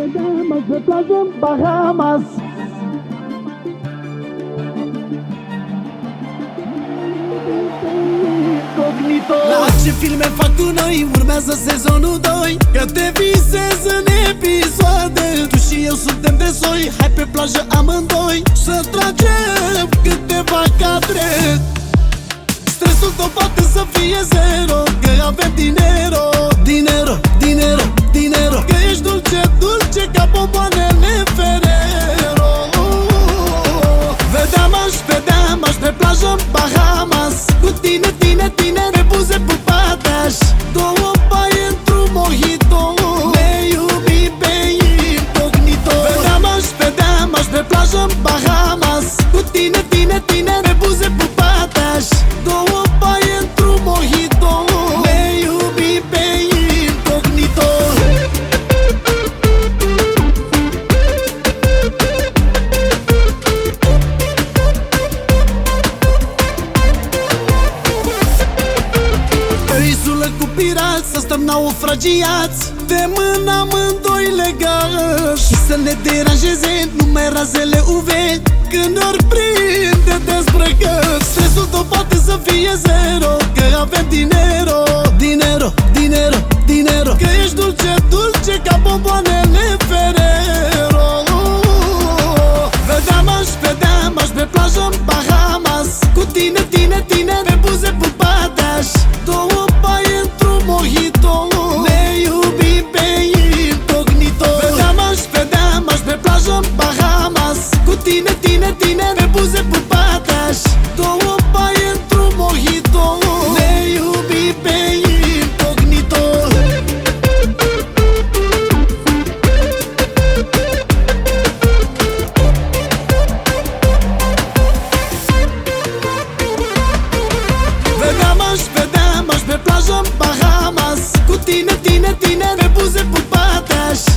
vedeam azi pe plajă în Bahamas. La ce filme fac cu noi, urmează sezonul 2, că te visez în episoade. Tu și eu suntem de soi, hai pe plajă amândoi să tragem câteva cadre. Stresul tău poate să fie zero, că avem dinero, dinero, dinero, dinero. Că ești dulce, dulce ca bomboanele Ferrero. Vedeam aș pe plajă în Bahamas. Cu tine, tine, tine, pe buze pupate-aș. Două paie într-un mojito, ne iubi pe incognito. Vedeam aș pe plajă în Bahamas. Cu tine, tine, tine, pe buze pupate-aș. Două paie într-un mojito, ne iubi pe incognito. Isulă cu pirați, să stăm naufragiați, de mână amândoi legați. Și să ne deranjeze numai razele UV, când ori prinde dezbrăcați. Stresul tău poate să fie zero, că avem dinero, dinero, dinero, dinero. Că ești dulce, dulce ca bomboanele Ferrero. Vedeam aș pe plajă în Bahamas. Cu tine, tine, tine, pe buze pupate-aș. Două paie într-un mojito, ne iubi pe incognito. Vedeam aș pe plajă în Bahamas. Cu tine, tine, tine, pe buze pupate-aș. Două paie într-un mojito, ne iubi pe incognito. Vedeam aș pe plajă în Bahamas. Cu tine, tine, tine, pe buze pupate-aș.